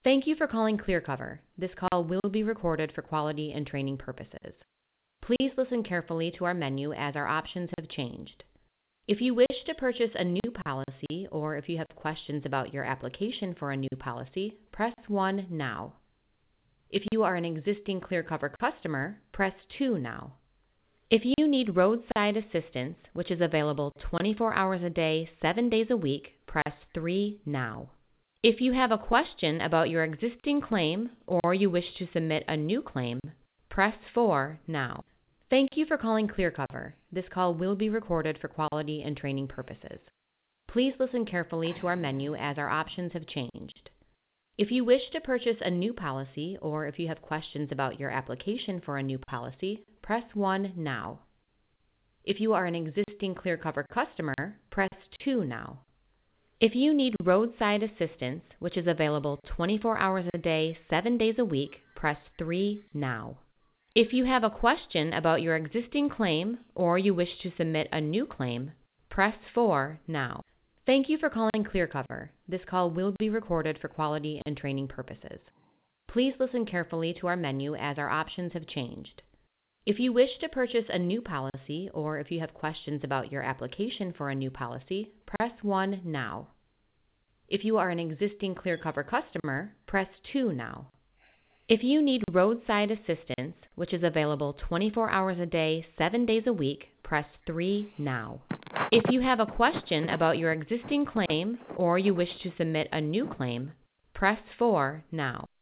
Thank you for calling ClearCover. This call will be recorded for quality and training purposes. Please listen carefully to our menu as our options have changed. If you wish to purchase a new policy or if you have questions about your application for a new policy, press 1 now. If you are an existing ClearCover customer, press 2 now. If you need roadside assistance, which is available 24 hours a day, 7 days a week, press 3 now. If you have a question about your existing claim or you wish to submit a new claim, press 4 now. Thank you for calling ClearCover. This call will be recorded for quality and training purposes. Please listen carefully to our menu as our options have changed. If you wish to purchase a new policy or if you have questions about your application for a new policy, press 1 now. If you are an existing ClearCover customer, press 2 now. If you need roadside assistance, which is available 24 hours a day, 7 days a week, press 3 now. If you have a question about your existing claim or you wish to submit a new claim, press 4 now. Thank you for calling ClearCover. This call will be recorded for quality and training purposes. Please listen carefully to our menu as our options have changed. If you wish to purchase a new policy or if you have questions about your application for a new policy, press 1 now. If you are an existing ClearCover customer, press 2 now. If you need roadside assistance, which is available 24 hours a day, 7 days a week, press 3 now. If you have a question about your existing claim or you wish to submit a new claim, press 4 now.